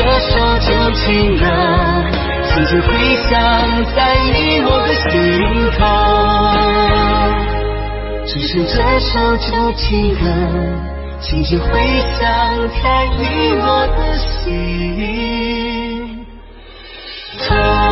首旧情歌，轻轻回响在你我的心头。只是这首旧情歌，轻轻回响在你我的心头。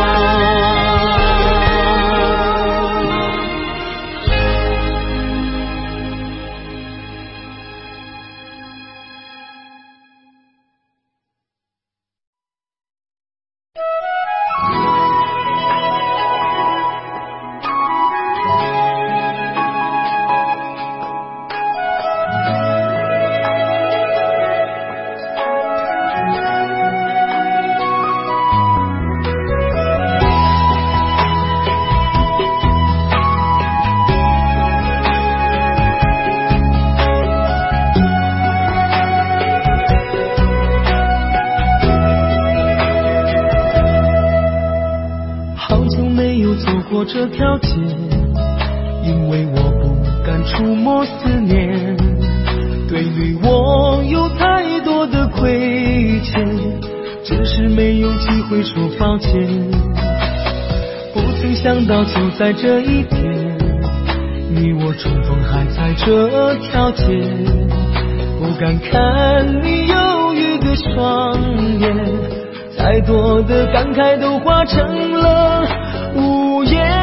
这条街，因为我不敢触摸思念，对你我有太多的亏欠，只是没有机会说抱歉。不曾想到就在这一天，你我重逢还在这条街，不敢看你忧郁的双眼，再多的感慨都化成了无言。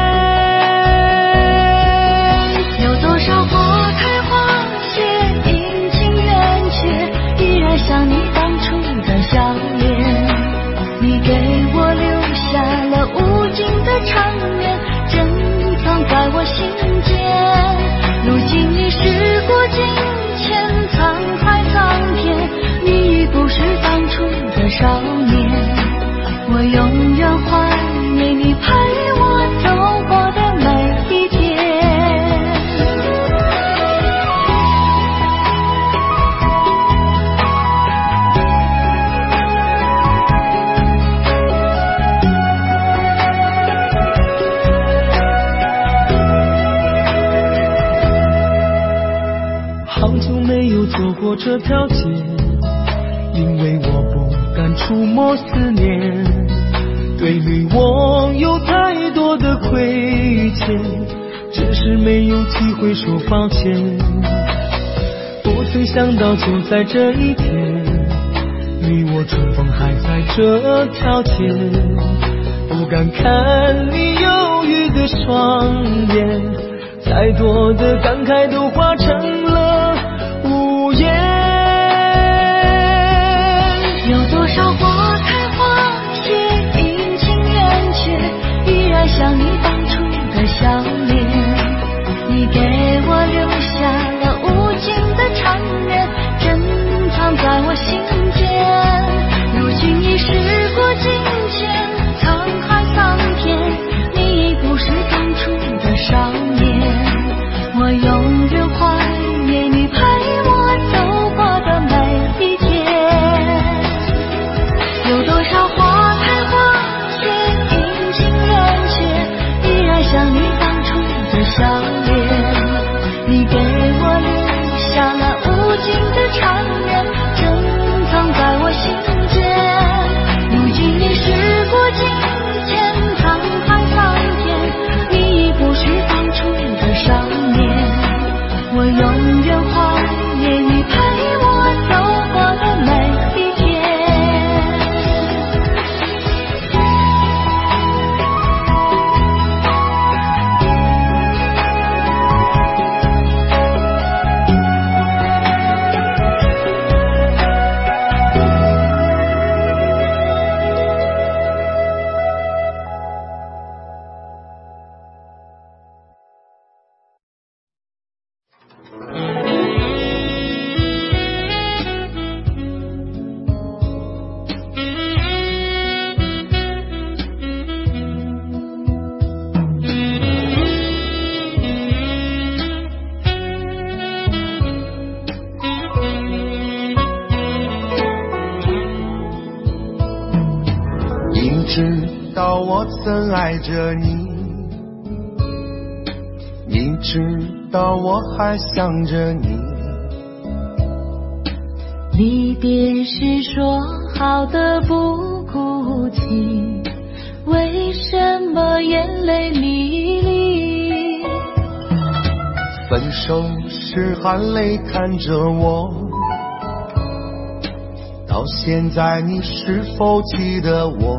有多少花开花谢，阴晴圆缺，依然像你当初的笑脸。你给我留下了无尽的缠绵，珍藏在我心间。如今你时过境迁，沧海桑田，你已不是当初的少年。我永远怀念你陪我走过的每一天。 好久没有走过这条街，因为我不敢触摸思念，对你我有太多的亏欠，只是没有机会说抱歉。不曾想到就在这一天，你我重逢还在这条街，不敢看你忧郁的双眼，再多的感慨都化成了无言。 有多少花开花谢，阴晴圆缺，依然像你当初的笑脸。你给我留下了无尽的缠绵，珍藏在我心间。如今已时过境迁，沧海桑田，你已不是当初的少年。我永远怀念你陪我走过的每一天。有多少花开花谢，阴晴圆缺，依然像你当初的笑脸。你给我留下了无尽的缠绵，珍藏在我心间。如今你时过境迁，沧海桑田，你已不是当初的少年。我永远怀念你陪我走过的每一天。 知道我曾爱着你，你知道我还想着你。 离别时说好的不哭泣，为什么眼泪迷离？ 分手时含泪看着我，到现在你是否记得我？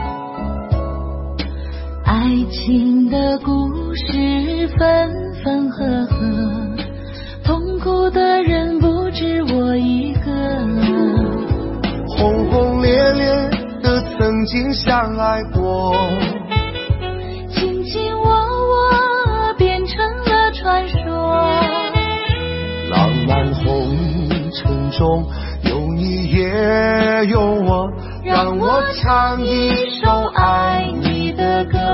爱情的故事分分合合，痛苦的人不止我一个。 轰轰烈烈的曾经相爱过， 卿卿我我变成了传说。 浪漫红尘中有你也有我，让我唱一首爱你的歌。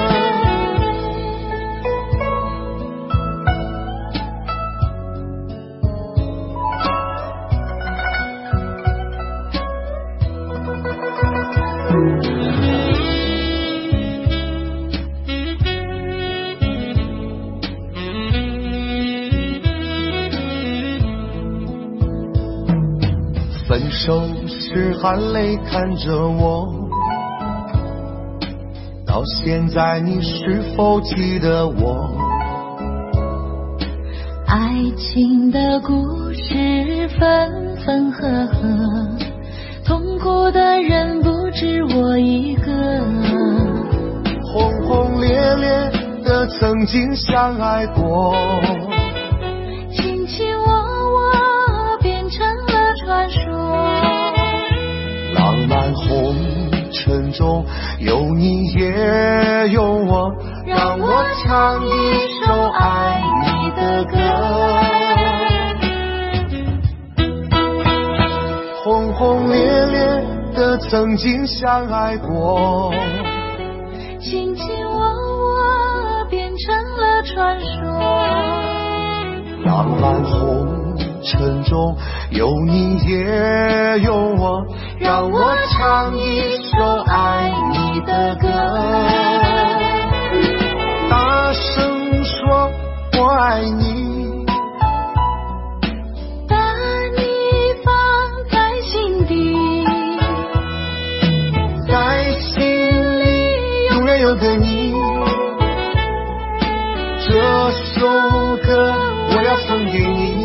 分手时含泪看着我，到现在你是否记得我？ 爱情的故事分分合合，痛苦的人不止我一个。 轰轰烈烈的曾经相爱过， 卿卿我我变成了传说。 浪漫红尘中有你也有我，让我唱一首爱你的歌。轰轰烈烈的曾经相爱过， 卿卿我我变成了传说。 浪漫红尘中有你也有我，让我唱一首爱你的歌。大声说我爱你， 把你放在心底， 在心里永远有个你。这首歌我要送给你。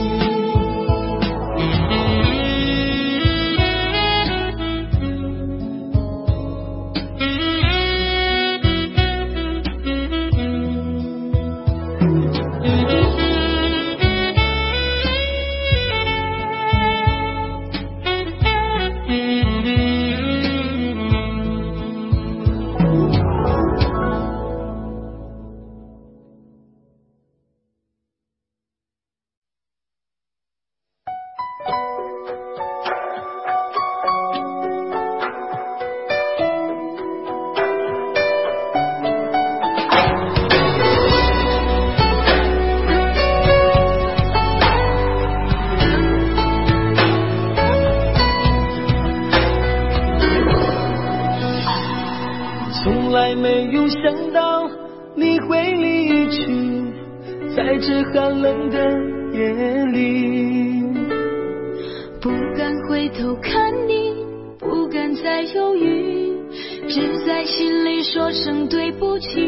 从来没有想到你会离去，在这寒冷的夜里， 不敢回头看你，不敢再犹豫，只在心里说声对不起。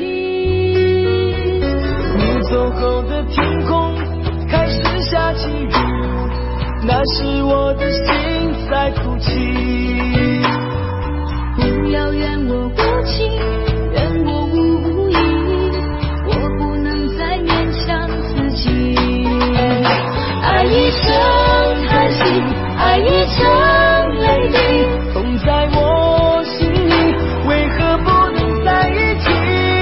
你走后的天空开始下起雨，那是我的心在哭泣。 不要怨我无情，怨我无意，我不能再勉强自己。爱一声叹息，爱一场泪滴， 痛在我心里，为何不能在一起？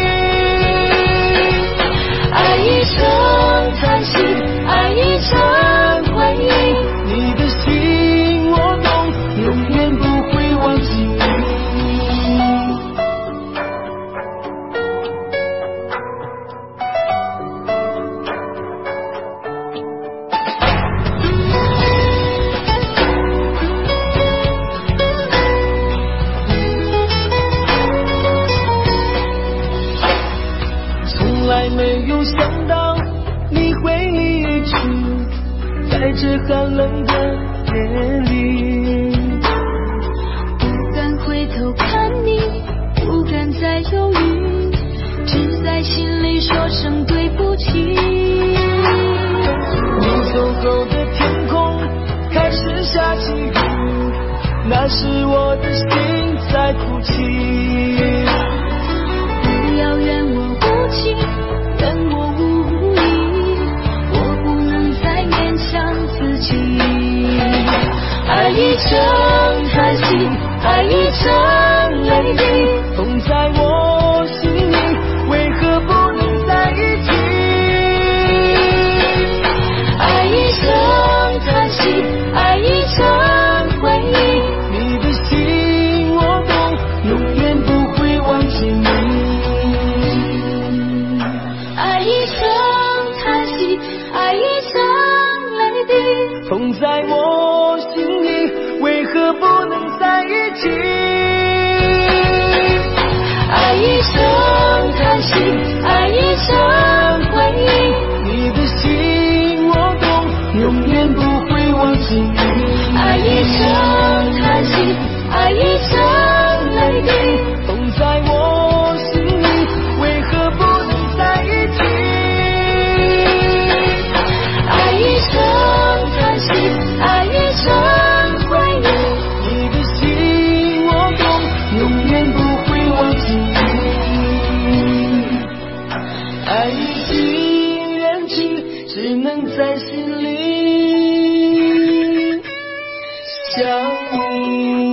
爱一声叹息，爱一场回忆， 你的心我懂，永远不会忘记。从来没有想到你会离去，在这寒冷的夜里， 再犹豫，只在心里说声对不起。 你走后的天空开始下起雨，那是我的心在哭泣。 不要怨我无情，怨我无意，我不能再勉强自己。爱已成叹息，爱已成泪滴， 痛在我心里，为何不能在一起？ 爱已成叹息，爱已成回忆， 你的心我懂，永远不会忘记你。 爱已成叹息，爱已成泪滴， 痛在我心里，为何不能在一起？ 爱已成叹息，爱已成回忆， 你的心我懂，永远不会忘记你。 爱已成叹息，爱已成泪滴， 痛在我心里，为何不能在一起？ 爱已成叹息，爱已成回忆， 你的心我懂，永远不会忘记你。爱已经远去，只能在心里想你。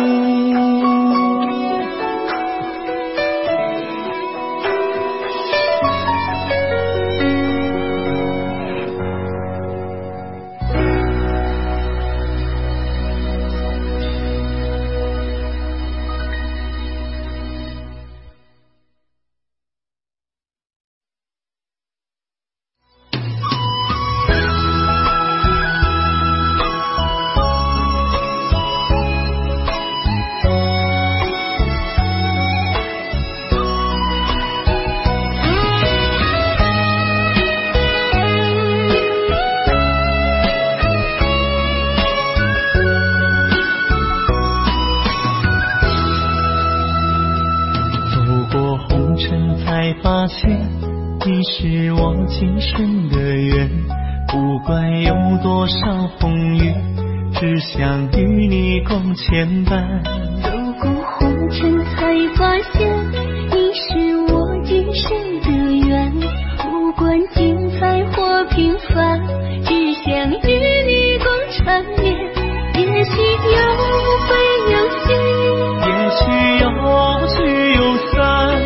才发现你是我今生的缘，不管有多少风雨，只想与你共牵绊。 走过红尘才发现你是我今生的缘，不管精彩或平凡，只想与你共缠绵。也许有会有聚， 也许有聚有散，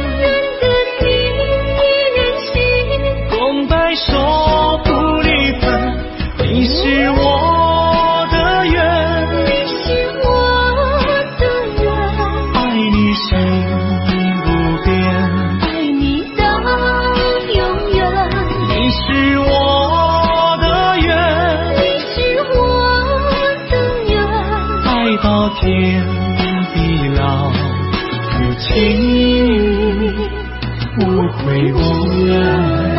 手不离分，你是我的缘， 你是我的缘， 爱你心不变， 爱你到永远， 你是我的缘， 你是我的缘， 爱到天地老，此情无悔无怨。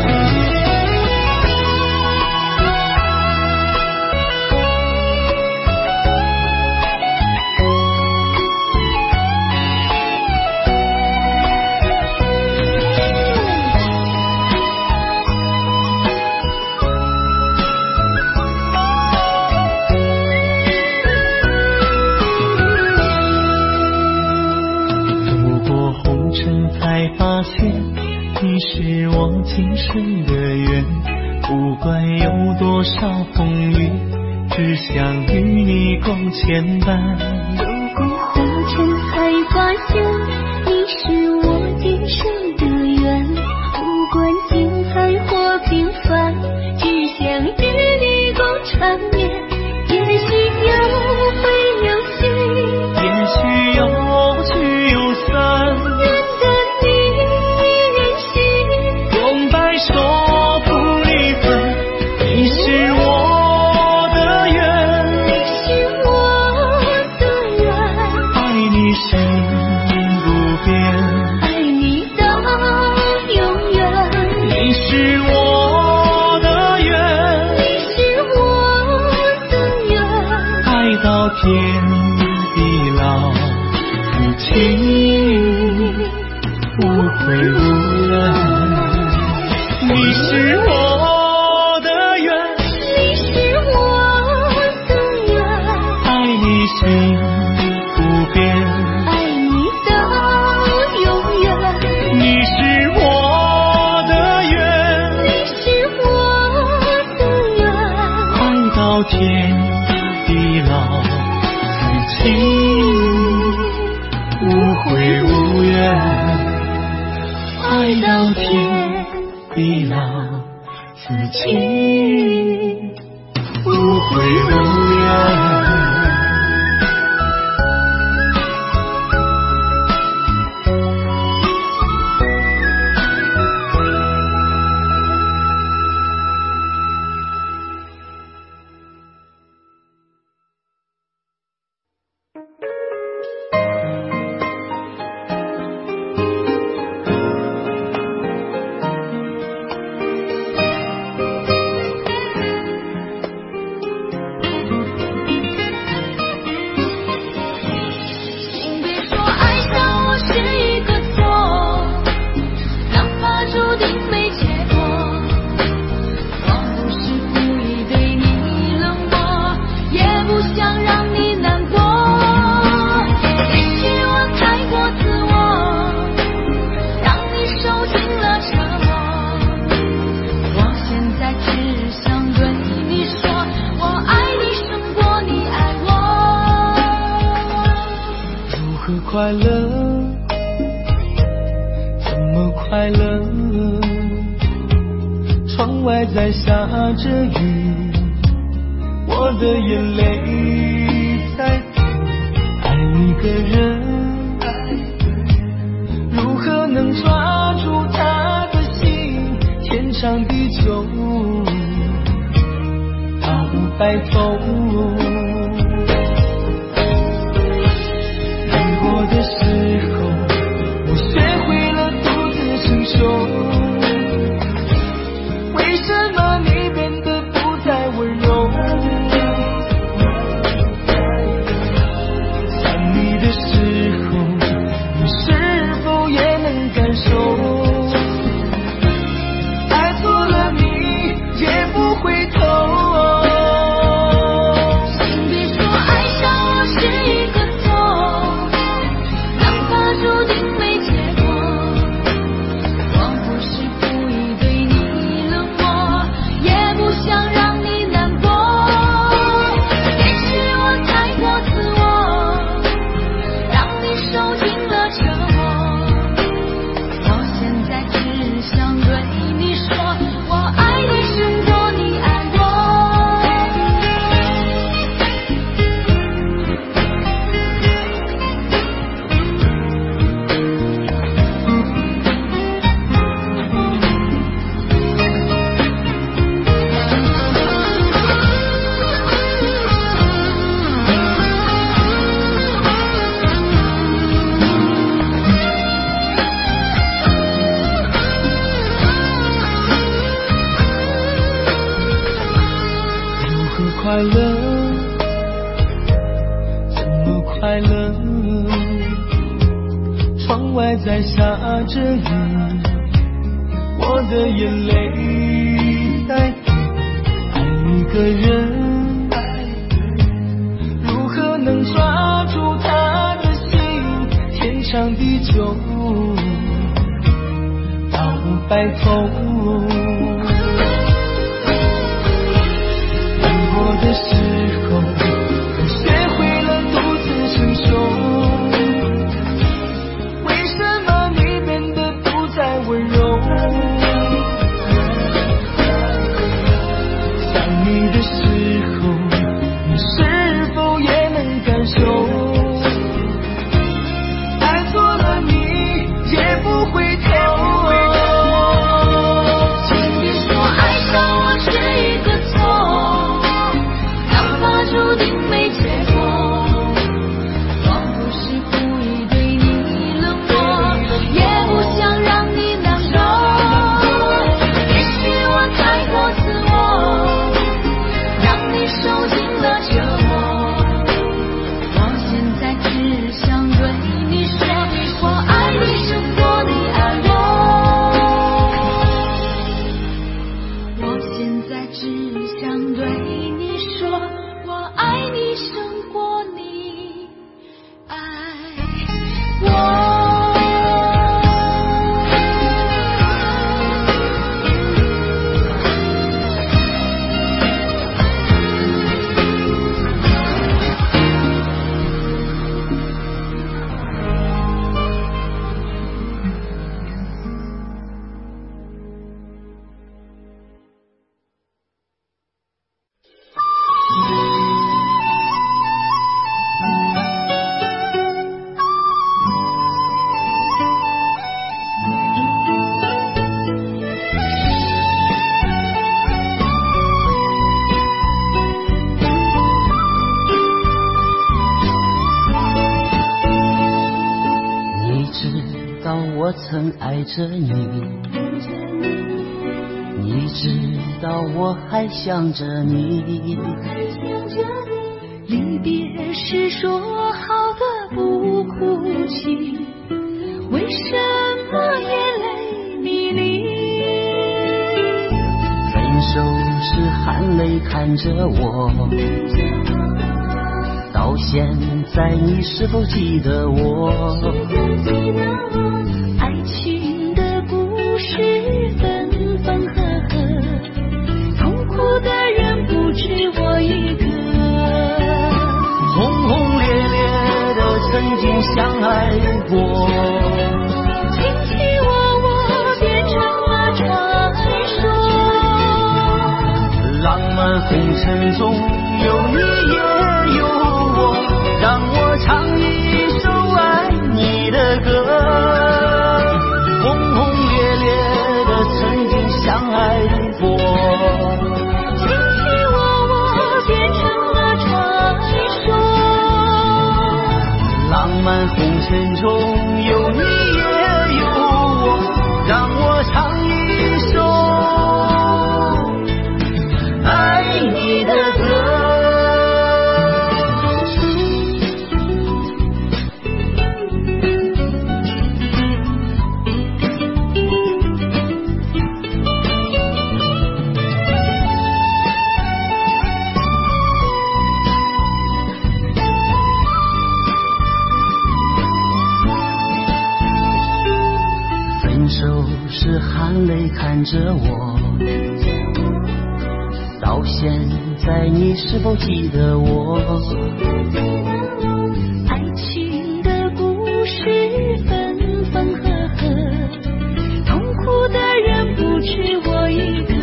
才发现你是我今生的缘，不管有多少风雨，只想与你共牵绊。 走过红尘才发现你是我今生的缘，不管精彩或平凡，只想与你共缠绵。也许有会有聚， 也许有聚有散，手不离分，你是我的缘， 你是我的缘， 爱你心不变， 爱你到永远， 你是我的缘， 你是我的缘， 爱到天地老，此情无悔无怨。你是我的缘， 你是我的缘， 爱你心不变， 爱你到永远。 你是我的缘， 你是我的缘， 爱到天地老，此情无悔无怨，爱到天地老，此情无悔无怨。快乐，怎么快乐？窗外在下着雨，我的眼泪在滴。爱一个人，如何能抓住他的心？天长地久，到白头。的时候，我学会了独自承受。为什么你变得不再温柔？想你的时候，你是否也能感受？爱错了你也不回头。快乐，怎么快乐？窗外在下着雨，我的眼泪在滴。爱一个人，如何能抓住他的心？天长地久，到白头。的时候，我学会了独自承受。为什么你变得不再温柔？想你的时候，你是否也能感受？爱错了你也不回头。 我曾爱着你，你知道我还想着你。 离别时说好的不哭泣，为什么眼泪迷离？ 分手时含泪看着我，到现在你是否记得我？ 爱情的故事分分合合，痛苦的人不止我一个。 轰轰烈烈的曾经相爱过， 卿卿我我变成了传说。 浪漫红尘中有你也有我，让我唱一首爱你的歌。轰轰烈烈的曾经相爱过， 卿卿我我变成了传说。 浪漫红尘中有你也有我，让我唱一首爱你的歌。分手时含泪看着我，到现在你是否记得我？ 爱情的故事分分合合，痛苦的人不止我一个。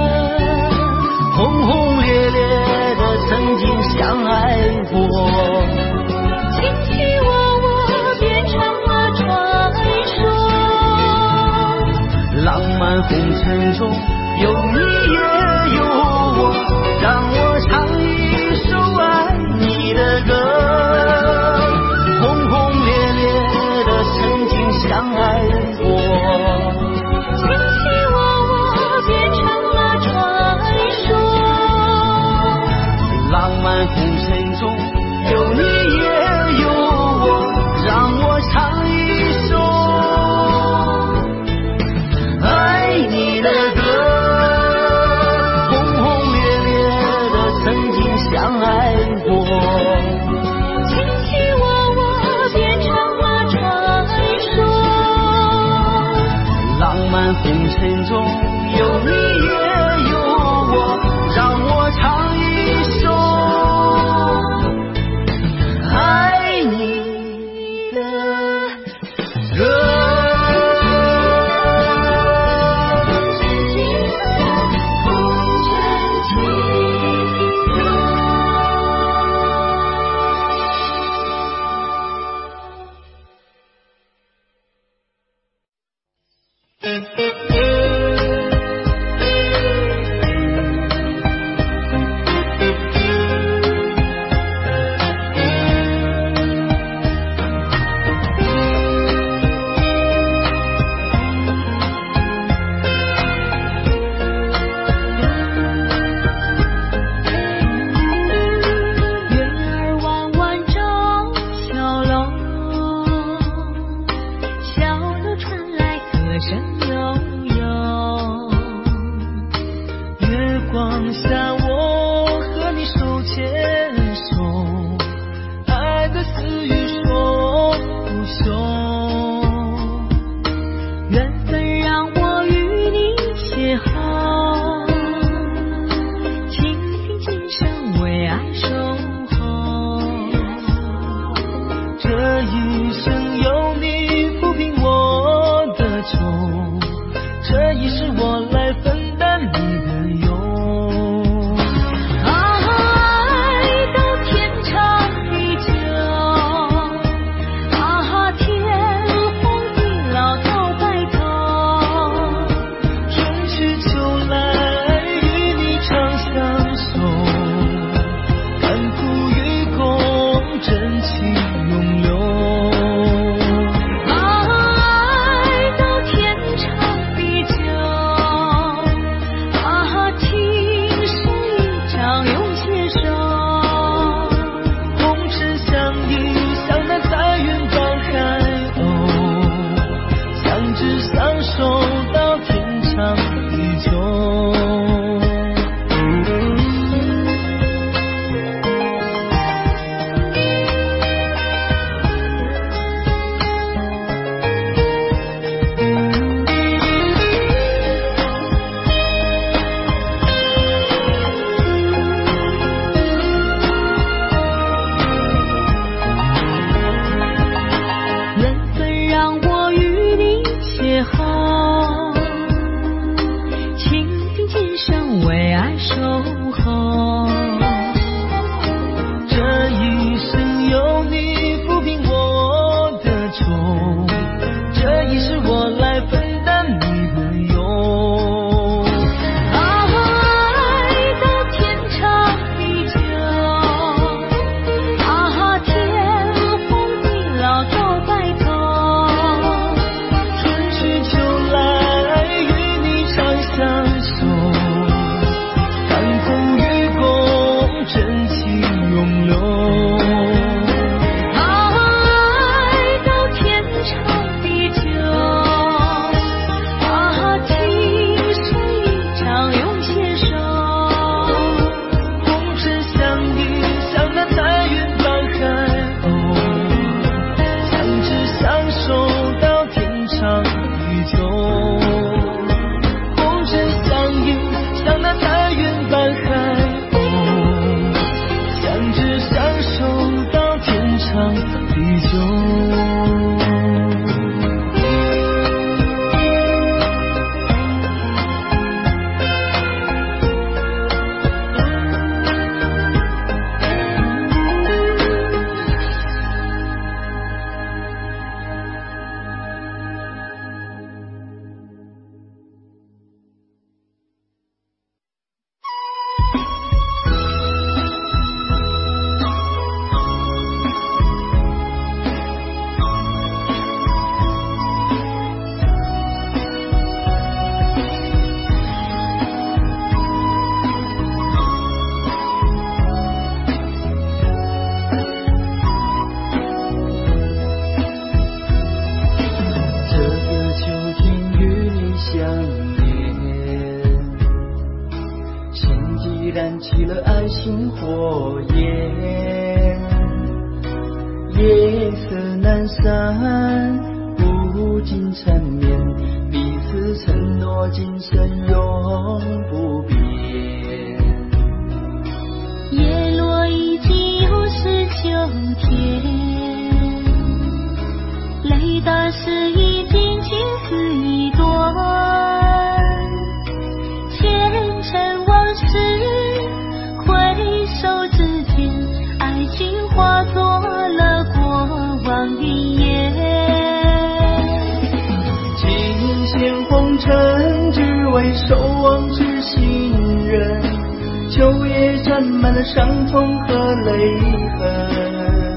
轰轰烈烈的曾经相爱过， 卿卿我我变成了传说。 浪漫红尘中有你也有我，让我唱一首爱你的歌。轰轰烈烈的曾经相爱过， 卿卿我我变成了传说。 浪漫红尘中有你也有我，让我唱一首爱你的歌。轰轰烈烈的曾经相爱过， 卿卿我我变成了传说。 浪漫红尘中有你也有我，让我唱一首爱你的歌。 这一生有你抚平我的愁， 燃起了爱心火焰，夜色难散，不尽缠绵，彼此承诺今生永不变。 叶落已经又是秋天，泪打湿已经青丝一段，前尘往事回首之间，爱情化作了过往云烟。 尽显红尘，只为守望之心人，秋叶沾满了伤痛和泪痕。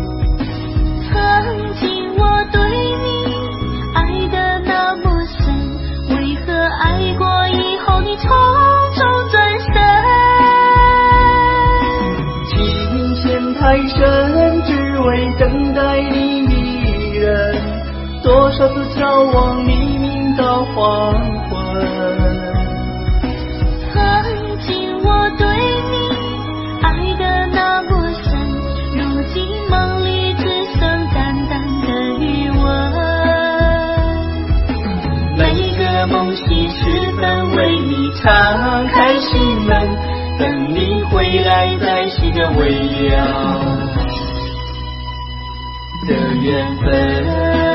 曾经我对你爱得那么深，为何爱过以后你匆匆转身？ 情陷太深，只为等待你一人，多少次眺望黎明到黄昏。 曾经我对你爱得那么深，如今梦里只剩淡淡的余温。 每个梦醒时分，为你敞开心门，等你回来才是个未了的缘分。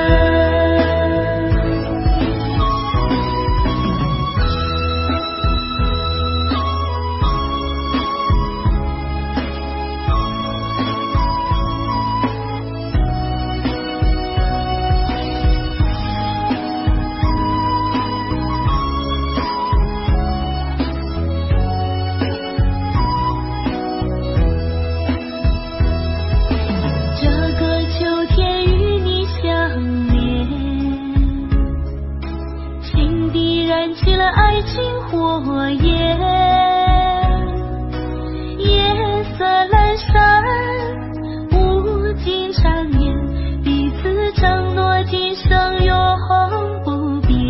燃起了爱情火焰，夜色阑珊，无尽缠绵，彼此承诺今生永不变。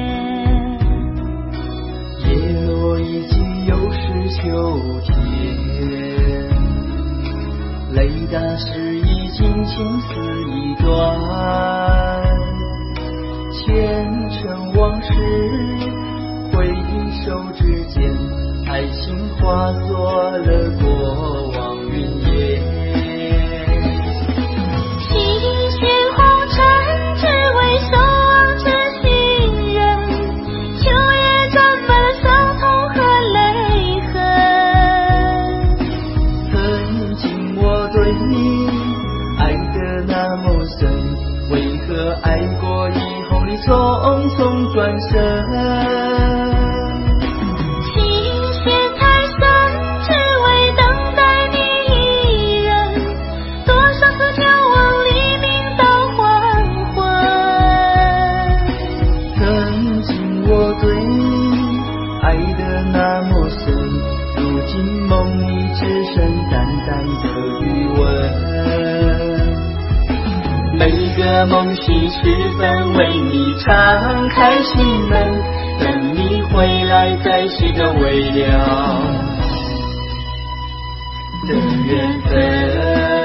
叶落已经又是秋天，泪打湿已经青丝一段，前尘往事回首之间，爱情化作了过往云烟。 情陷红尘，只为守望之心人，秋叶沾满了伤痛和泪痕。 曾经我对你爱得那么深，为何爱过以后你匆匆转身？每个梦醒时分，为你敞开心门，等你回来才是个未了的缘分。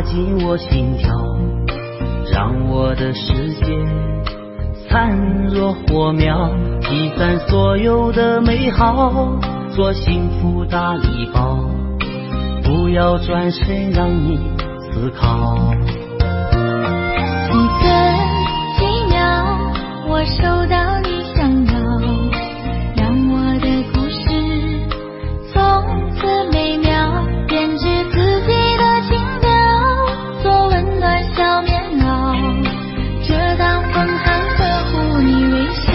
进我心跳，让我的世界灿若火苗，积攒所有的美好，做幸福大礼包，不要转身让你思考。 几分几秒，我收到你想要，让我的故事从此美妙，编织自己的情调，做温暖小棉袄，遮挡风寒呵护你微笑。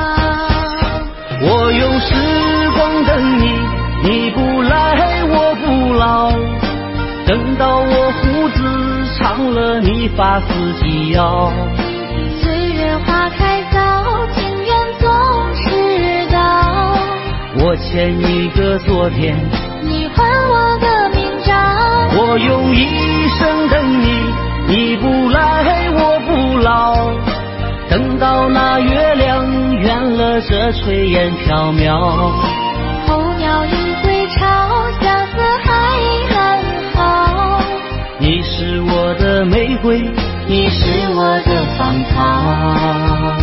我用时光等你，你不来我不老，等到我胡子长了你发丝及腰。 岁月花开早，情缘总是到， 我欠一个昨天， 你还我个明朝。 我用一生等你，你不来我不老，等到那月亮圆了这炊烟缥缈。 候鸟已归巢，相思还安好。 你是我的玫瑰，你是我的芳草。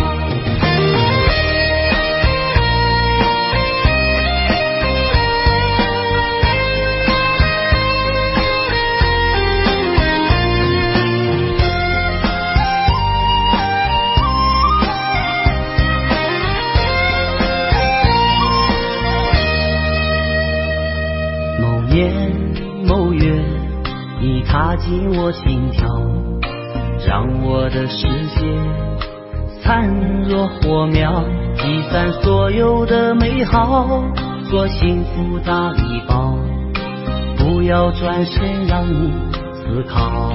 某年某月，你踏进我心跳，让我的世界灿若火苗，积攒所有的美好，做幸福大礼包，不要转身让你思考。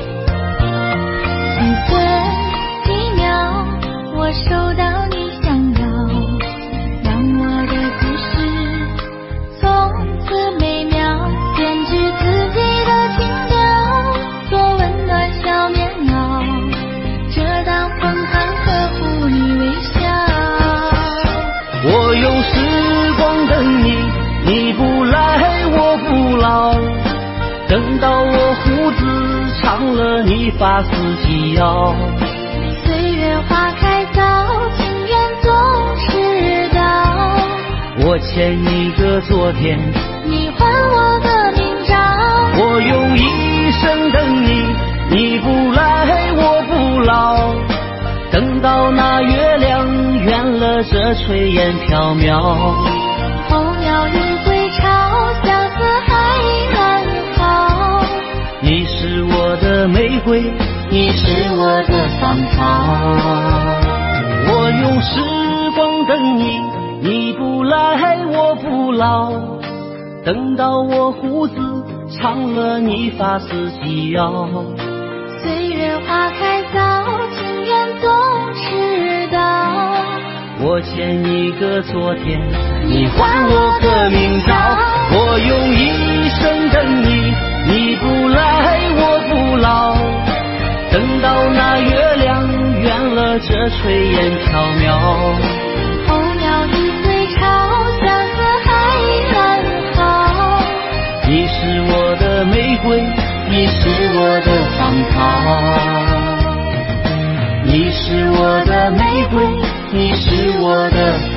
几分几秒，我收到你想要，让我的故事从此美妙，编织自己的情调，做温暖小棉袄，遮挡风寒呵护你微笑。 我用时光等你，你不来我不老，等到我胡子长了你发丝及腰。 岁月花开早，情缘总是到， 我欠一个昨天， 你还我个明朝。 我用一生等你，你不来我不老，等到那月亮圆了这炊烟缥缈。 候鸟已归巢，相思还安好。 你是我的玫瑰，你是我的芳草。我用时光等你，你不来我不老，等到我胡子长了你发丝及腰。 岁月花开早，情缘总是到， 我欠一个昨天，你还我个明朝。我用一生等你，你不来我不老，等到那月亮圆了这炊烟缥缈。 候鸟已归巢，相思还安好。 你是我的玫瑰，你是我的芳草。你是我的玫瑰，你是我的